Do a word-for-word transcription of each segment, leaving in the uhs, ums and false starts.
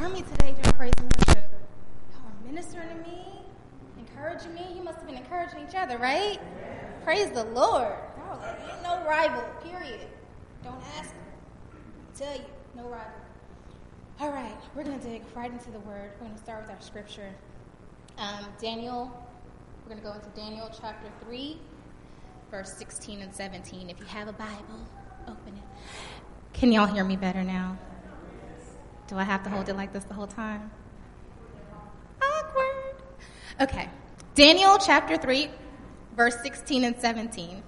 on me today during praise and worship? Y'all are ministering to me, encouraging me. You must have been encouraging each other, right? Yeah. Praise the Lord. Y'all like, ain't no rival, period. Don't ask me. I tell you, no rival. All right, we're going to dig right into the word. We're going to start with our scripture. Um, Daniel, we're going to go into Daniel chapter three, verse sixteen and seventeen. If you have a Bible, open it. Can y'all hear me better now? Do I have to hold it like this the whole time? Awkward. Okay. Daniel chapter three, verse sixteen and seventeen.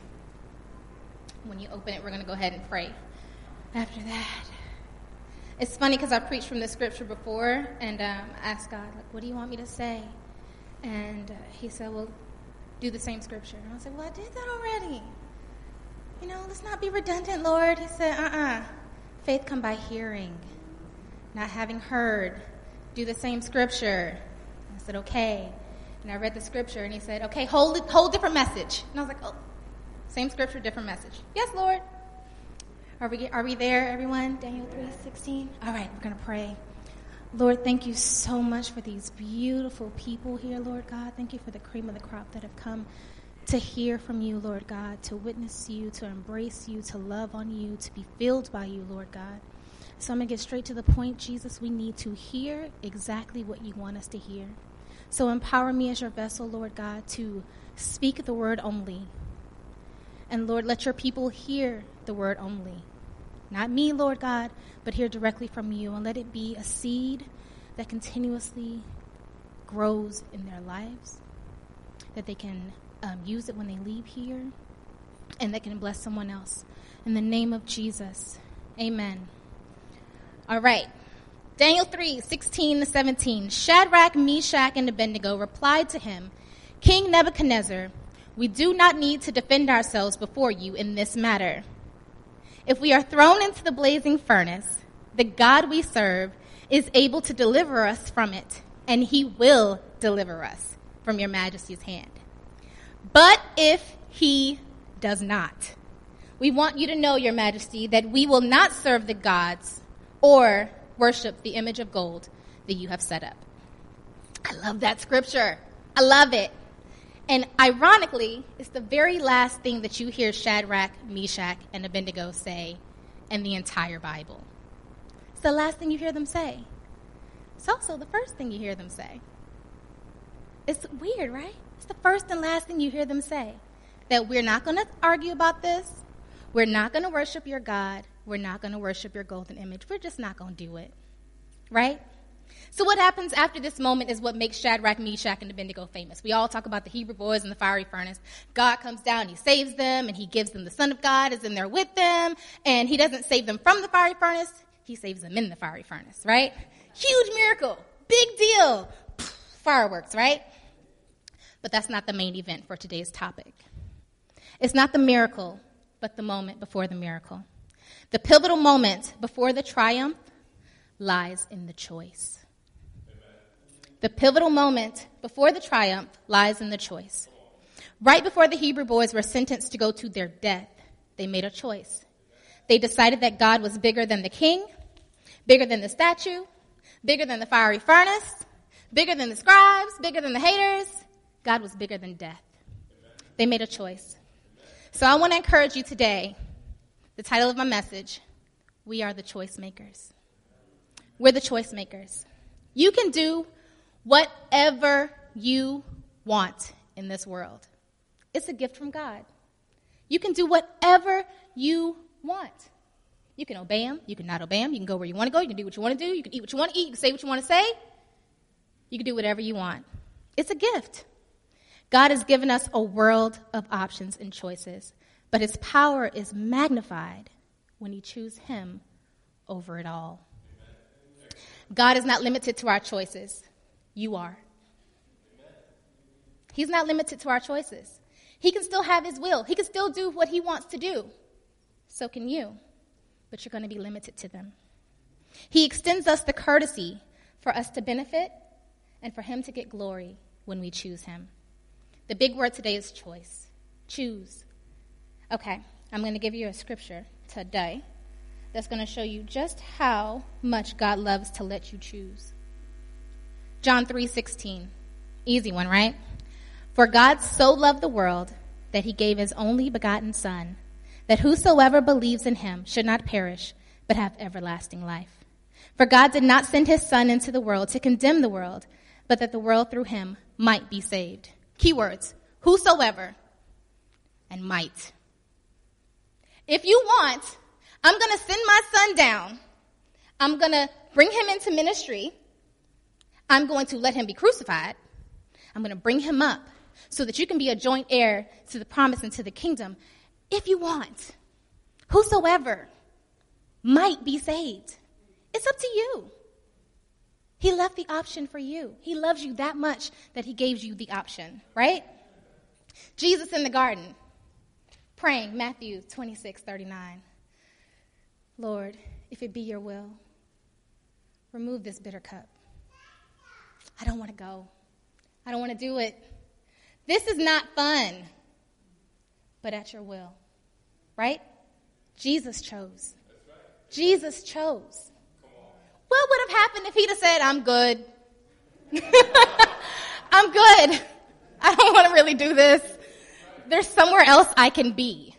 When you open it, we're going to go ahead and pray. After that, it's funny because I preached from this scripture before, and um, I asked God, like, what do you want me to say? And uh, he said, well, do the same scripture. And I said, well, I did that already. You know, let's not be redundant, Lord. He said, uh-uh. Faith come by hearing, not having heard. Do the same scripture. I said, okay. And I read the scripture, and he said, okay, hold it, whole different message. And I was like, oh, same scripture, different message. Yes, Lord. Are we are we there, everyone? Daniel three sixteen. All right, we're going to pray. Lord, thank you so much for these beautiful people here, Lord God. Thank you for the cream of the crop that have come to hear from you, Lord God, to witness you, to embrace you, to love on you, to be filled by you, Lord God. So I'm going to get straight to the point, Jesus. We need to hear exactly what you want us to hear. So empower me as your vessel, Lord God, to speak the word only. And Lord, let your people hear the word only. Not me, Lord God, but hear directly from you. And let it be a seed that continuously grows in their lives, that they can um, use it when they leave here, and that can bless someone else. In the name of Jesus, amen. All right. Daniel three sixteen to seventeen. Shadrach, Meshach, and Abednego replied to him, King Nebuchadnezzar, we do not need to defend ourselves before you in this matter. If we are thrown into the blazing furnace, the God we serve is able to deliver us from it, and he will deliver us from your majesty's hand. But if he does not, we want you to know, your majesty, that we will not serve the gods or worship the image of gold that you have set up. I love that scripture. I love it. And ironically, it's the very last thing that you hear Shadrach, Meshach, and Abednego say in the entire Bible. It's the last thing you hear them say. It's also the first thing you hear them say. It's weird, right? It's the first and last thing you hear them say. That we're not going to argue about this. We're not going to worship your God. We're not going to worship your golden image. We're just not going to do it. Right? So what happens after this moment is what makes Shadrach, Meshach, and Abednego famous. We all talk about the Hebrew boys in the fiery furnace. God comes down, he saves them, and he gives them the Son of God is in there with them. And he doesn't save them from the fiery furnace. He saves them in the fiery furnace, right? Huge miracle. Big deal. Fireworks, right? But that's not the main event for today's topic. It's not the miracle, but the moment before the miracle. The pivotal moment before the triumph lies in the choice. The pivotal moment before the triumph lies in the choice. Right before the Hebrew boys were sentenced to go to their death, they made a choice. They decided that God was bigger than the king, bigger than the statue, bigger than the fiery furnace, bigger than the scribes, bigger than the haters. God was bigger than death. They made a choice. So I want to encourage you today, the title of my message, we are the choice makers. We're the choice makers. You can do whatever you want in this world. It's a gift from God. You can do whatever you want. You can obey him. You can not obey him. You can go where you want to go. You can do what you want to do. You can eat what you want to eat. You can say what you want to say. You can do whatever you want. It's a gift. God has given us a world of options and choices, but his power is magnified when you choose him over it all. God is not limited to our choices. You are. He's not limited to our choices. He can still have his will. He can still do what he wants to do. So can you. But you're going to be limited to them. He extends us the courtesy for us to benefit and for him to get glory when we choose him. The big word today is choice. Choose. Okay, I'm going to give you a scripture today. that's going to show you just how much God loves to let you choose. John three sixteen. Easy one, right? For God so loved the world that he gave his only begotten Son, that whosoever believes in him should not perish, but have everlasting life. For God did not send his Son into the world to condemn the world, but that the world through him might be saved. Keywords, whosoever and might. If you want, I'm going to send my son down. I'm going to bring him into ministry. I'm going to let him be crucified. I'm going to bring him up so that you can be a joint heir to the promise and to the kingdom. If you want, whosoever might be saved. It's up to you. He left the option for you. He loves you that much that he gave you the option, right? Jesus in the garden, praying, Matthew twenty-six thirty-nine. Lord, if it be your will, remove this bitter cup. I don't want to go. I don't want to do it. This is not fun, but at your will, right? Jesus chose. Jesus chose. What would have happened if he'd have said, I'm good. I'm good. I don't want to really do this. There's somewhere else I can be.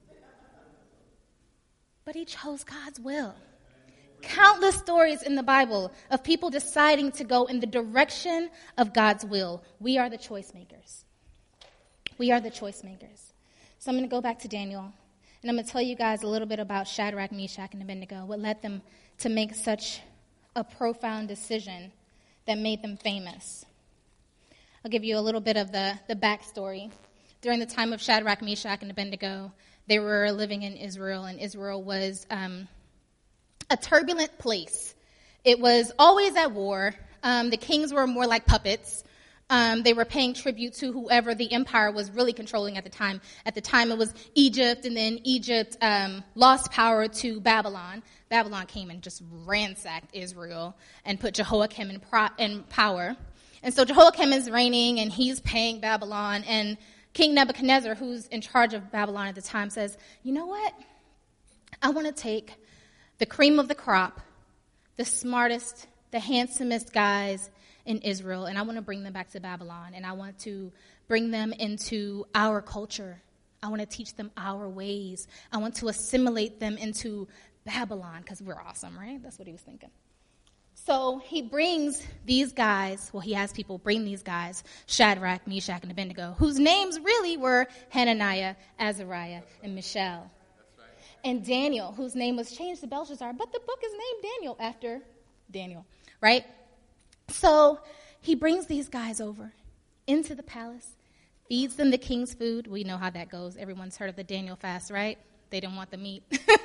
But he chose God's will. Countless stories in the Bible of people deciding to go in the direction of God's will. We are the choice makers. We are the choice makers. So I'm going to go back to Daniel, and I'm going to tell you guys a little bit about Shadrach, Meshach, and Abednego, what led them to make such a profound decision that made them famous. I'll give you a little bit of the, the backstory. During the time of Shadrach, Meshach, and Abednego, they were living in Israel, and Israel was um, a turbulent place. It was always at war. Um, the kings were more like puppets. Um, they were paying tribute to whoever the empire was really controlling at the time. At the time, it was Egypt, and then Egypt um, lost power to Babylon. Babylon came and just ransacked Israel and put Jehoiakim in, pro- in power. And so Jehoiakim is reigning, and he's paying Babylon. And King Nebuchadnezzar, who's in charge of Babylon at the time, says, you know what? I want to take the cream of the crop, the smartest, the handsomest guys in Israel, and I want to bring them back to Babylon, and I want to bring them into our culture. I want to teach them our ways. I want to assimilate them into Babylon, because we're awesome, right? That's what he was thinking. So he brings these guys, well, he has people bring these guys, Shadrach, Meshach, and Abednego, whose names really were Hananiah, Azariah, and Mishael. Right. And Daniel, whose name was changed to Belshazzar, but the book is named Daniel after Daniel, right? So he brings these guys over into the palace, feeds them the king's food. We know how that goes. Everyone's heard of the Daniel fast, right? They didn't want the meat.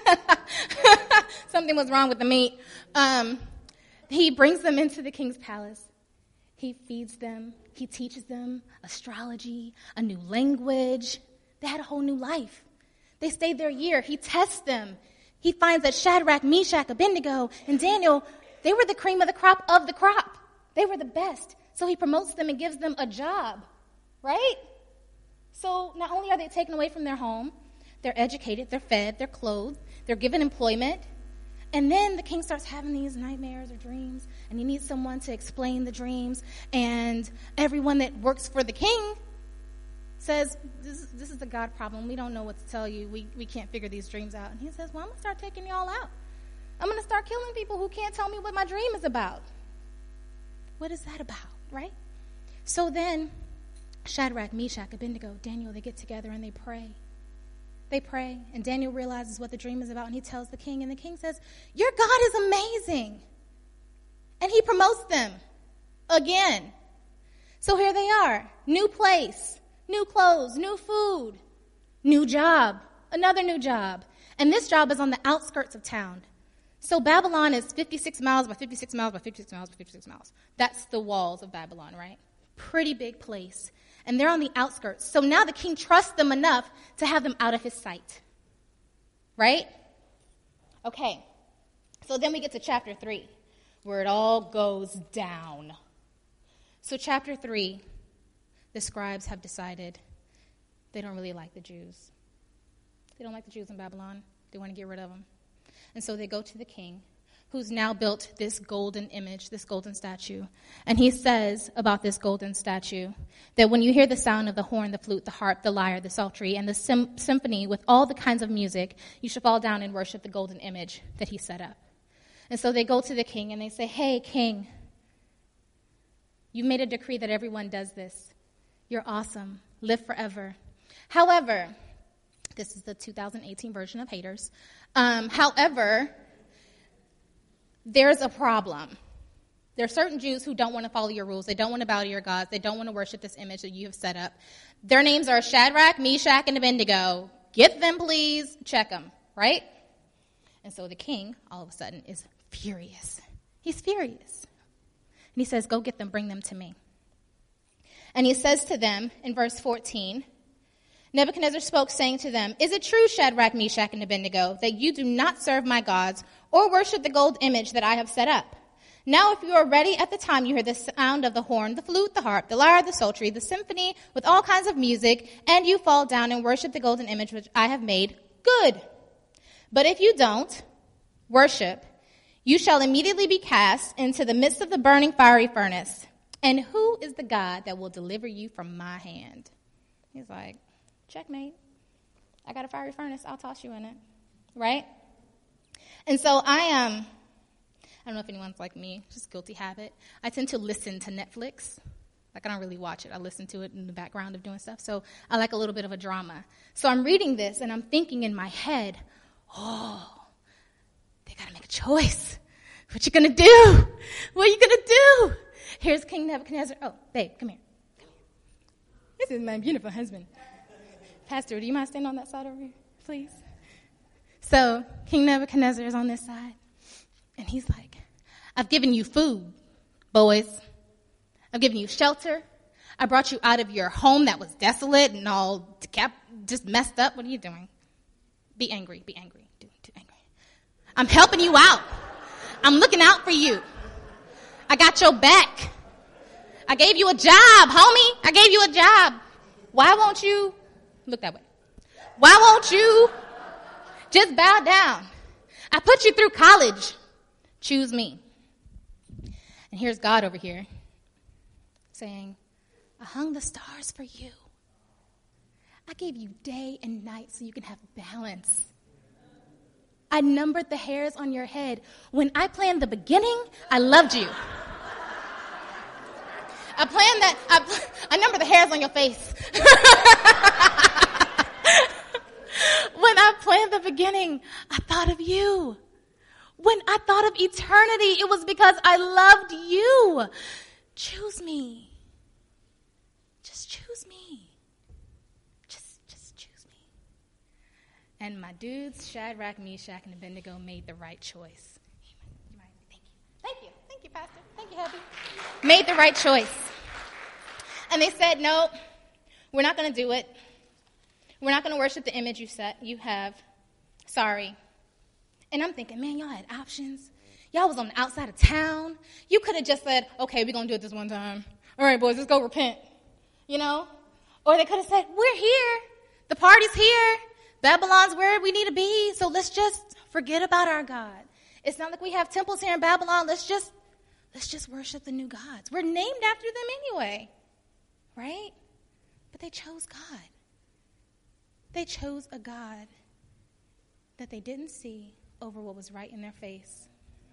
Something was wrong with the meat. Um, he brings them into the king's palace. He feeds them. He teaches them astrology, a new language. They had a whole new life. They stayed there a year. He tests them. He finds that Shadrach, Meshach, Abednego, and Daniel, they were the cream of the crop of the crop. They were the best. So he promotes them and gives them a job, right? So not only are they taken away from their home, they're educated, they're fed, they're clothed, they're given employment. And then the king starts having these nightmares or dreams, and he needs someone to explain the dreams. And everyone that works for the king says, this, this is a God problem. We don't know what to tell you. We, we can't figure these dreams out. And he says, well, I'm going to start taking y'all out. I'm going to start killing people who can't tell me what my dream is about. What is that about, right? So then Shadrach, Meshach, Abednego, Daniel, they get together and they pray. They pray, and Daniel realizes what the dream is about, and he tells the king, and the king says, your God is amazing. And he promotes them again. So here they are, new place, new clothes, new food, new job, another new job. And this job is on the outskirts of town. So Babylon is fifty-six miles by fifty-six miles by fifty-six miles by fifty-six miles. That's the walls of Babylon, right? Pretty big place. And they're on the outskirts. So now the king trusts them enough to have them out of his sight. Right? Okay. So then we get to chapter three, where it all goes down. So chapter three, the scribes have decided they don't really like the Jews. They don't like the Jews in Babylon. They want to get rid of them. And so they go to the king, who's now built this golden image, this golden statue. And he says about this golden statue that when you hear the sound of the horn, the flute, the harp, the lyre, the psaltery, and the sim- symphony with all the kinds of music, you should fall down and worship the golden image that he set up. And so they go to the king and they say, hey, king, you've made a decree that everyone does this. You're awesome. Live forever. However, this is the two thousand eighteen version of haters. Um, however, there's a problem. There are certain Jews who don't want to follow your rules. They don't want to bow to your gods. They don't want to worship this image that you have set up. Their names are Shadrach, Meshach, and Abednego. Get them, please. Check them, right? And so the king, all of a sudden, is furious. He's furious. And he says, go get them, bring them to me. And he says to them in verse fourteen, Nebuchadnezzar spoke, saying to them, is it true, Shadrach, Meshach, and Abednego, that you do not serve my gods or worship the gold image that I have set up? Now, if you are ready at the time you hear the sound of the horn, the flute, the harp, the lyre, the psaltery, the symphony with all kinds of music, and you fall down and worship the golden image which I have made, good. But if you don't worship, you shall immediately be cast into the midst of the burning fiery furnace. And who is the God that will deliver you from my hand? He's like, checkmate. I got a fiery furnace. I'll toss you in it. Right? And so I um, I don't know if anyone's like me, just guilty habit. I tend to listen to Netflix. Like, I don't really watch it. I listen to it in the background of doing stuff. So I like a little bit of a drama. So I'm reading this, and I'm thinking in my head, oh, they got to make a choice. What you going to do? What are you going to do? Here's King Nebuchadnezzar. Oh, babe, come here. Come here. This is my beautiful husband. Pastor, do you mind standing on that side over here, please? So King Nebuchadnezzar is on this side, and he's like, I've given you food, boys. I've given you shelter. I brought you out of your home that was desolate and all decap- just messed up. What are you doing? Be angry. Be angry. Do, do angry. I'm helping you out. I'm looking out for you. I got your back. I gave you a job, homie. I gave you a job. Why won't you look that way? Why won't you just bow down? I put you through college. Choose me. And here's God over here saying, I hung the stars for you. I gave you day and night so you can have balance. I numbered the hairs on your head. When I planned the beginning, I loved you. I planned that, I, I numbered the hairs on your face. When I planned the beginning, I thought of you. When I thought of eternity, it was because I loved you. Choose me. Just choose me. Just, just choose me. And my dudes, Shadrach, Meshach, and Abednego, made the right choice. Thank you. Thank you. Thank you, Pastor. Thank you, hubby. Made the right choice. And they said, no, we're not going to do it. We're not going to worship the image you set, you have. Sorry. And I'm thinking, man, y'all had options. Y'all was on the outside of town. You could have just said, okay, we're going to do it this one time. All right, boys, let's go repent. You know? Or they could have said, we're here. The party's here. Babylon's where we need to be. So let's just forget about our God. It's not like we have temples here in Babylon. Let's just, let's just worship the new gods. We're named after them anyway. Right? But they chose God. They chose a God that they didn't see over what was right in their face.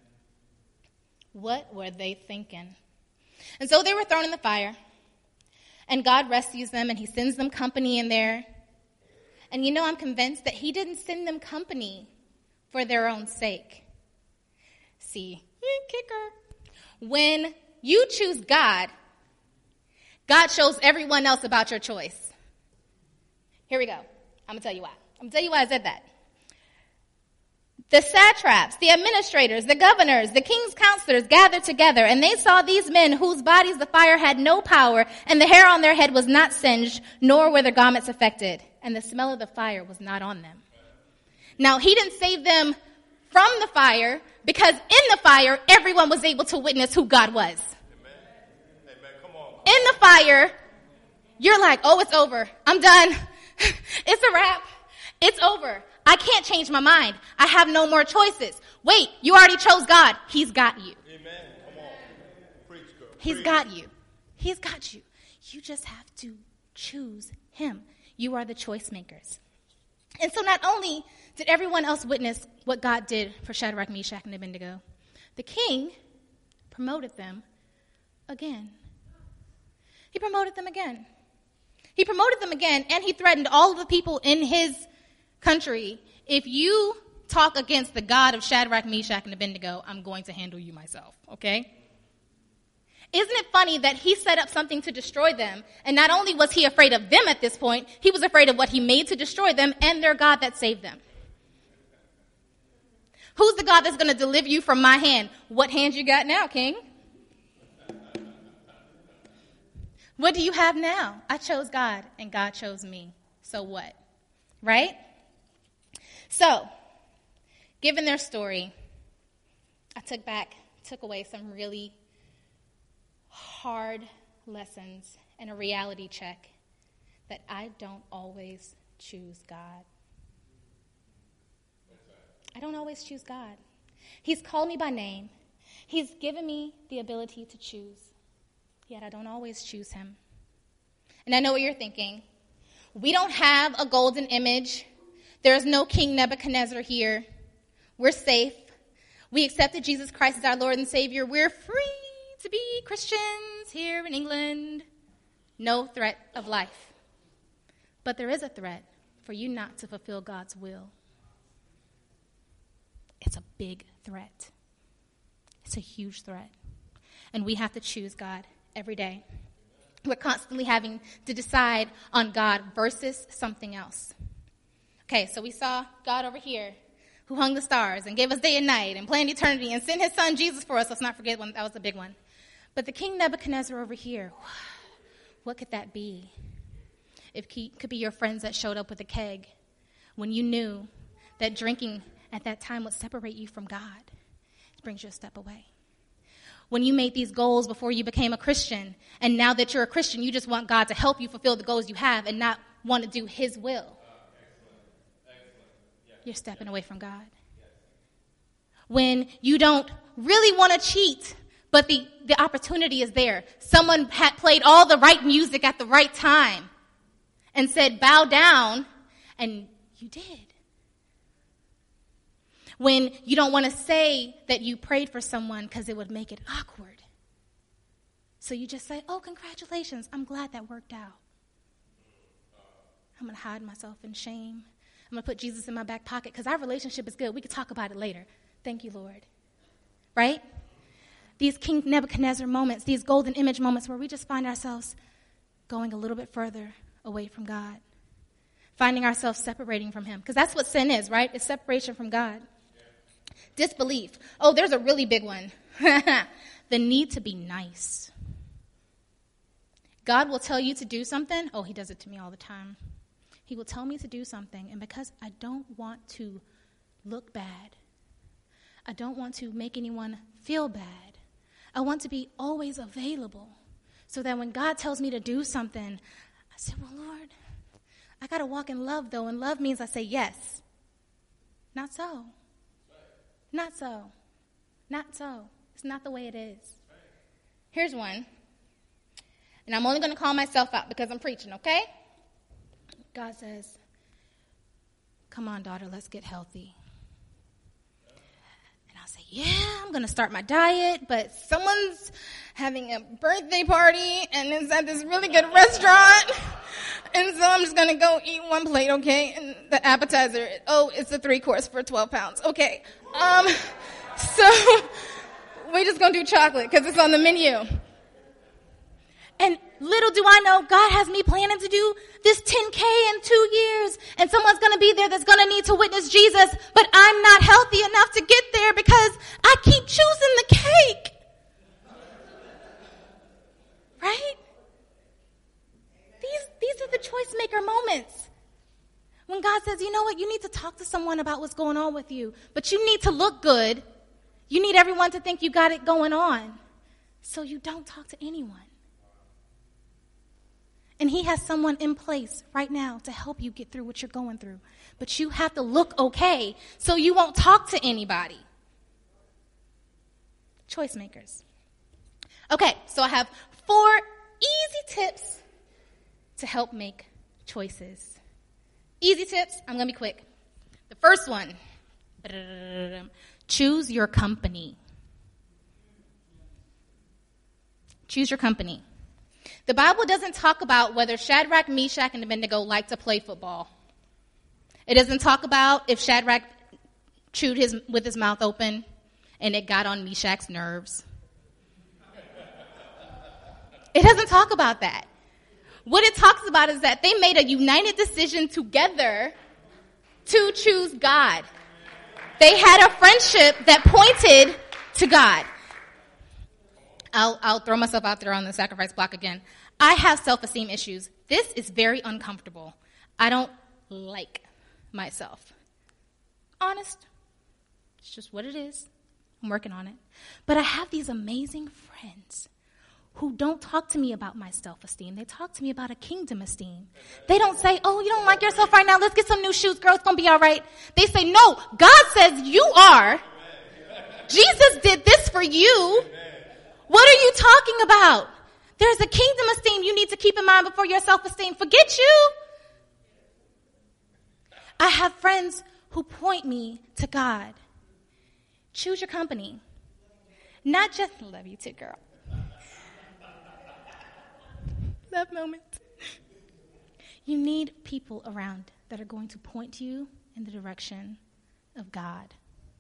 What were they thinking? And so they were thrown in the fire. And God rescues them, and he sends them company in there. And you know, I'm convinced that he didn't send them company for their own sake. See, kicker. When you choose God, God shows everyone else about your choice. Here we go. I'm going to tell you why. I'm going to tell you why I said that. The satraps, the administrators, the governors, the king's counselors gathered together, and they saw these men whose bodies the fire had no power, and the hair on their head was not singed, nor were their garments affected, and the smell of the fire was not on them. Now, he didn't save them from the fire, because in the fire, everyone was able to witness who God was. Amen. Amen. Come on. In the fire, you're like, oh, it's over. I'm done. It's a wrap. It's over. I can't change my mind. I have no more choices. Wait, you already chose God. He's got you. Amen. Come on. Preach, girl. He's Preach. got you. He's got you. You just have to choose him. You are the choice makers. And so not only did everyone else witness what God did for Shadrach, Meshach, and Abednego, the king promoted them again. He promoted them again. He promoted them again, and he threatened all of the people in his country, if you talk against the God of Shadrach, Meshach, and Abednego, I'm going to handle you myself, okay? Isn't it funny that he set up something to destroy them, and not only was he afraid of them at this point, he was afraid of what he made to destroy them and their God that saved them. Who's the God that's going to deliver you from my hand? What hand you got now, king? What do you have now? I chose God, and God chose me. So what? Right? So, given their story, I took back, took away some really hard lessons and a reality check that I don't always choose God. I don't always choose God. He's called me by name. He's given me the ability to choose. Yet I don't always choose him. And I know what you're thinking. We don't have a golden image. There's no King Nebuchadnezzar here. We're safe. We accepted Jesus Christ as our Lord and Savior. We're free to be Christians here in England. No threat of life. But there is a threat for you not to fulfill God's will. It's a big threat. It's a huge threat. And we have to choose God every day. We're constantly having to decide on God versus something else. Okay, so we saw God over here who hung the stars and gave us day and night and planned eternity and sent his son Jesus for us. Let's not forget one. That was the big one. But the King Nebuchadnezzar over here, what could that be? It could be your friends that showed up with a keg when you knew that drinking at that time would separate you from God. It brings you a step away. When you made these goals before you became a Christian, and now that you're a Christian, you just want God to help you fulfill the goals you have and not want to do his will. You're stepping away from God. When you don't really want to cheat, but the, the opportunity is there. Someone had played all the right music at the right time and said, bow down, and you did. When you don't want to say that you prayed for someone because it would make it awkward. So you just say, oh, congratulations, I'm glad that worked out. I'm going to hide myself in shame. I'm going to put Jesus in my back pocket because our relationship is good. We can talk about it later. Thank you, Lord. Right? These King Nebuchadnezzar moments, these golden image moments where we just find ourselves going a little bit further away from God. Finding ourselves separating from him. Because that's what sin is, right? It's separation from God. Disbelief. Oh, there's a really big one. The need to be nice. God will tell you to do something. Oh, he does it to me all the time. He will tell me to do something, and because I don't want to look bad, I don't want to make anyone feel bad, I want to be always available so that when God tells me to do something, I say, well, Lord, I got to walk in love, though, and love means I say yes. Not so. Not so. Not so. It's not the way it is. Here's one, and I'm only going to call myself out because I'm preaching, okay? God says, come on, daughter, let's get healthy. And I'll say, yeah, I'm going to start my diet, but someone's having a birthday party, and it's at this really good restaurant, and so I'm just going to go eat one plate, okay? And the appetizer, oh, it's a three-course for twelve pounds. Okay. Um, so we're just going to do chocolate because it's on the menu. And little do I know, God has me planning to do this ten K in two years. And someone's going to be there that's going to need to witness Jesus. But I'm not healthy enough to get there because I keep choosing the cake. Right? These, these are the choice maker moments. When God says, you know what, you need to talk to someone about what's going on with you. But you need to look good. You need everyone to think you got it going on. So you don't talk to anyone. And he has someone in place right now to help you get through what you're going through. But you have to look okay so you won't talk to anybody. Choice makers. Okay, so I have four easy tips to help make choices. Easy tips. I'm going to be quick. The first one, choose your company. Choose your company. The Bible doesn't talk about whether Shadrach, Meshach, and Abednego like to play football. It doesn't talk about if Shadrach chewed his with his mouth open and it got on Meshach's nerves. It doesn't talk about that. What it talks about is that they made a united decision together to choose God. They had a friendship that pointed to God. I'll, I'll throw myself out there on the sacrifice block again. I have self-esteem issues. This is very uncomfortable. I don't like myself. Honest. It's just what it is. I'm working on it. But I have these amazing friends who don't talk to me about my self-esteem. They talk to me about a kingdom esteem. They don't say, oh, you don't like yourself right now. Let's get some new shoes, girl. It's going to be all right. They say, no, God says you are. Jesus did this for you. What are you talking about? There's a kingdom esteem you need to keep in mind before your self-esteem. Forget you. I have friends who point me to God. Choose your company. Not just, love you too, girl. Love moment. You need people around that are going to point you in the direction of God.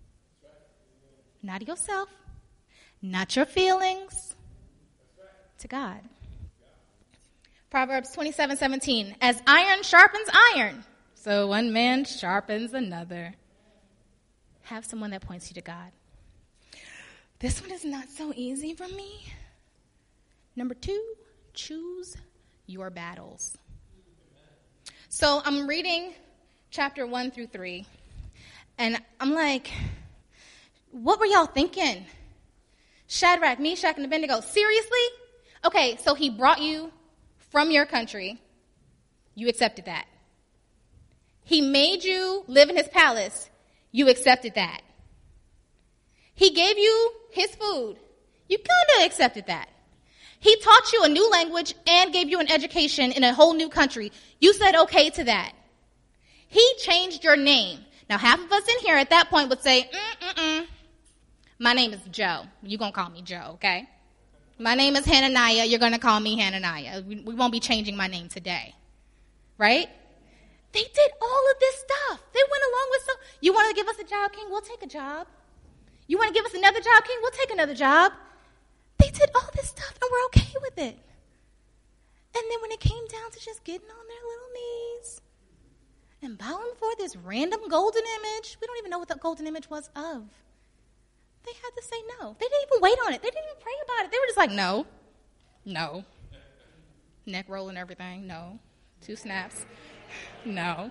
Not yourself. Not your feelings, to God. Proverbs twenty-seven seventeen, as iron sharpens iron, so one man sharpens another. Have someone that points you to God. This one is not so easy for me. Number two, choose your battles. So I'm reading chapter one through three, and I'm like, what were y'all thinking? Shadrach, Meshach, and Abednego, seriously? Okay, so he brought you from your country. You accepted that. He made you live in his palace. You accepted that. He gave you his food. You kind of accepted that. He taught you a new language and gave you an education in a whole new country. You said okay to that. He changed your name. Now, half of us in here at that point would say, mm-mm-mm. My name is Joe. You're going to call me Joe, okay? My name is Hananiah. You're going to call me Hananiah. We, we won't be changing my name today. Right? They did all of this stuff. They went along with so. You want to give us a job, King? We'll take a job. You want to give us another job, King? We'll take another job. They did all this stuff, and we're okay with it. And then when it came down to just getting on their little knees and bowing before this random golden image, we don't even know what the golden image was of. They had to say no. They didn't even wait on it. They didn't even pray about it. They were just like, no, no. Neck roll and everything, no. Two snaps, no.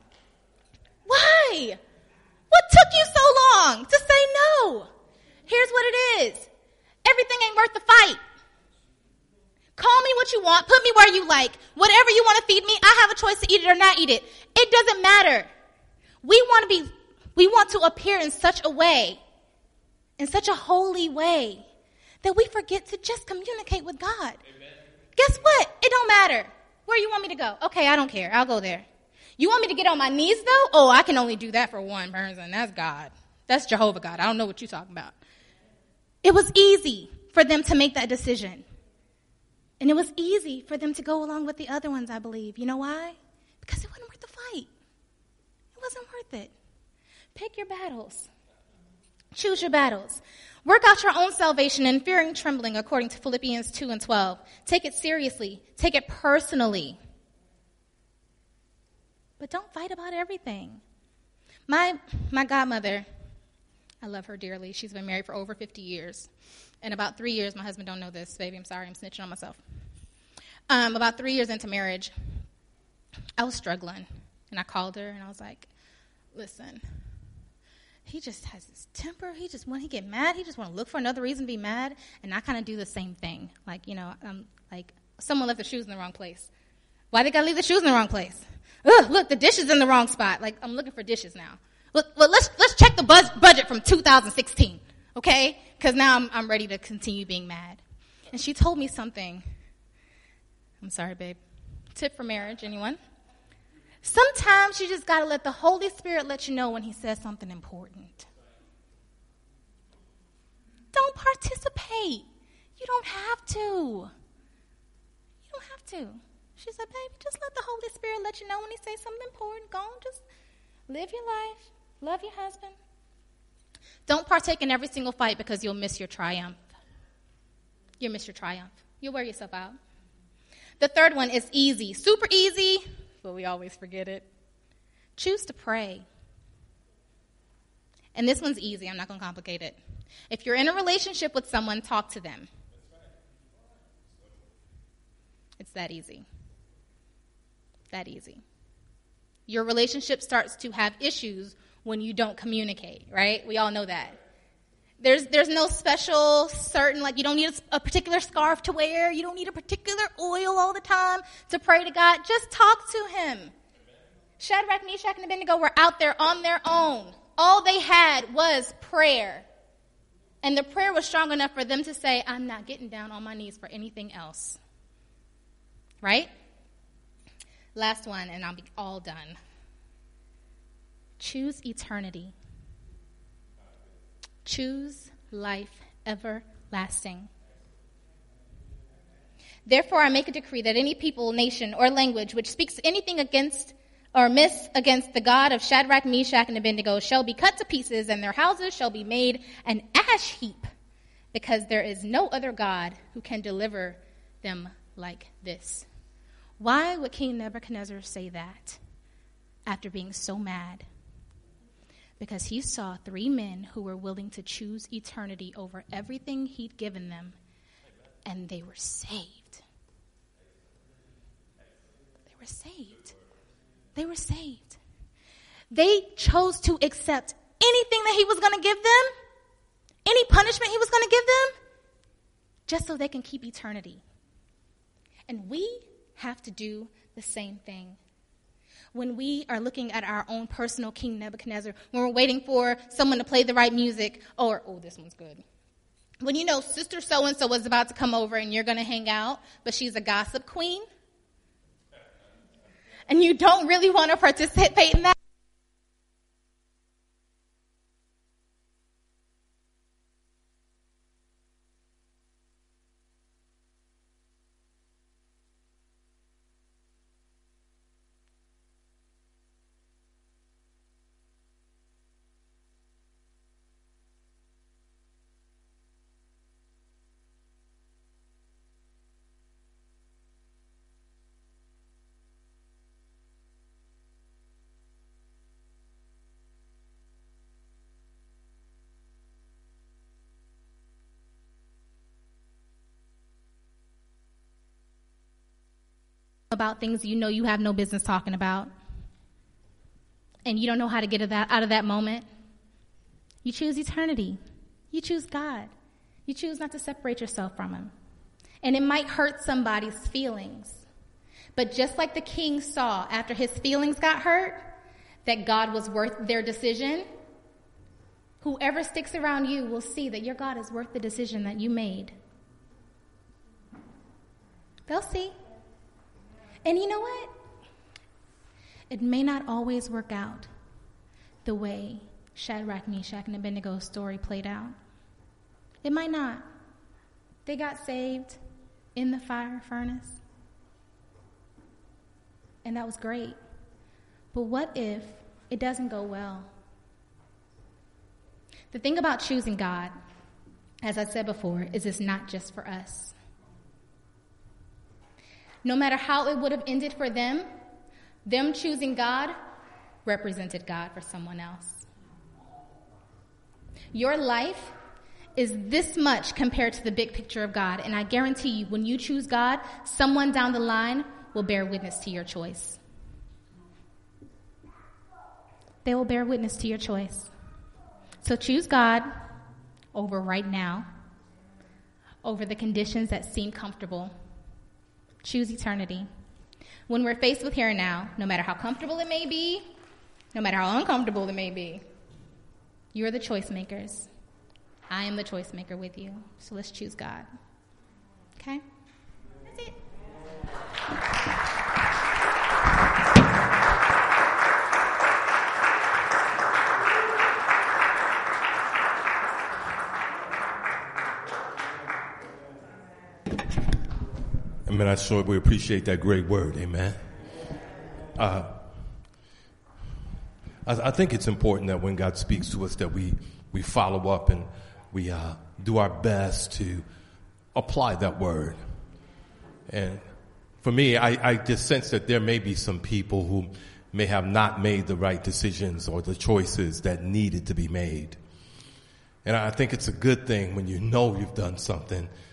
Why? What took you so long to say no? Here's what it is. Everything ain't worth the fight. Call me what you want. Put me where you like. Whatever you want to feed me, I have a choice to eat it or not eat it. It doesn't matter. We want to be, we want to appear in such a way, in such a holy way, that we forget to just communicate with God. Amen. Guess what? It don't matter. Where you want me to go? Okay, I don't care. I'll go there. You want me to get on my knees, though? Oh, I can only do that for one person. That's God. That's Jehovah God. I don't know what you're talking about. It was easy for them to make that decision. And it was easy for them to go along with the other ones, I believe. You know why? Because it wasn't worth the fight. It wasn't worth it. Pick your battles. Choose your battles. Work out your own salvation in fear and trembling, according to Philippians two and twelve. Take it seriously. Take it personally. But don't fight about everything. My my godmother, I love her dearly. She's been married for over fifty years. In about three years, my husband don't know this. Baby, I'm sorry. I'm snitching on myself. Um, about three years into marriage, I was struggling. And I called her, and I was like, listen, he just has his temper. He just, when he get mad, he just want to look for another reason to be mad. And I kind of do the same thing. Like, you know, um, like someone left their shoes in the wrong place. Why they gotta leave the shoes in the wrong place? Ugh, look, the dish is in the wrong spot. Like, I'm looking for dishes now. Look, well, let's let's check the buzz budget from two thousand sixteen, okay? Because now I'm I'm ready to continue being mad. And she told me something. I'm sorry, babe. Tip for marriage, anyone? Sometimes you just gotta let the Holy Spirit let you know when he says something important. Don't participate. You don't have to. You don't have to. She said, baby, just let the Holy Spirit let you know when he says something important. Go on, just live your life. Love your husband. Don't partake in every single fight because you'll miss your triumph. You'll miss your triumph. You'll wear yourself out. The third one is easy. Super easy, but we always forget it. Choose to pray. And this one's easy. I'm not going to complicate it. If you're in a relationship with someone, talk to them. It's that easy. That easy. Your relationship starts to have issues when you don't communicate, right? We all know that. There's there's no special certain, like you don't need a, a particular scarf to wear. You don't need a particular oil all the time to pray to God. Just talk to him. Shadrach, Meshach, and Abednego were out there on their own. All they had was prayer. And the prayer was strong enough for them to say, I'm not getting down on my knees for anything else. Right? Last one, and I'll be all done. Choose eternity. Choose life everlasting. Therefore, I make a decree that any people, nation, or language which speaks anything against or miss against the God of Shadrach, Meshach, and Abednego shall be cut to pieces, and their houses shall be made an ash heap, because there is no other God who can deliver them like this. Why would King Nebuchadnezzar say that after being so mad? Because he saw three men who were willing to choose eternity over everything he'd given them, and they were saved. They were saved. They were saved. They chose to accept anything that he was going to give them, any punishment he was going to give them, just so they can keep eternity. And we have to do the same thing. When we are looking at our own personal King Nebuchadnezzar, when we're waiting for someone to play the right music, or, oh, this one's good. When you know Sister So-and-so was about to come over and you're going to hang out, but she's a gossip queen, and you don't really want to participate in that, about things you know you have no business talking about, and you don't know how to get that out of that moment, you choose eternity. You choose God. You choose not to separate yourself from him. And it might hurt somebody's feelings. But just like the king saw after his feelings got hurt, that God was worth their decision, whoever sticks around you will see that your God is worth the decision that you made. They'll see. And you know what? It may not always work out the way Shadrach, Meshach, and Abednego's story played out. It might not. They got saved in the fire furnace. And that was great. But what if it doesn't go well? The thing about choosing God, as I said before, is it's not just for us. No matter how it would have ended for them, them choosing God represented God for someone else. Your life is this much compared to the big picture of God, and I guarantee you, when you choose God, someone down the line will bear witness to your choice. They will bear witness to your choice. So choose God over right now, over the conditions that seem comfortable. Choose eternity. when we're faced with here and now, no matter how comfortable it may be, no matter how uncomfortable it may be, you are the choice makers. I am the choice maker with you. So let's choose God. Okay? That's it. Amen. I sure we appreciate that great word. Amen. Uh, I, I think it's important that when God speaks to us that we, we follow up and we uh, do our best to apply that word. And for me, I, I just sense that there may be some people who may have not made the right decisions or the choices that needed to be made. And I think it's a good thing when you know you've done something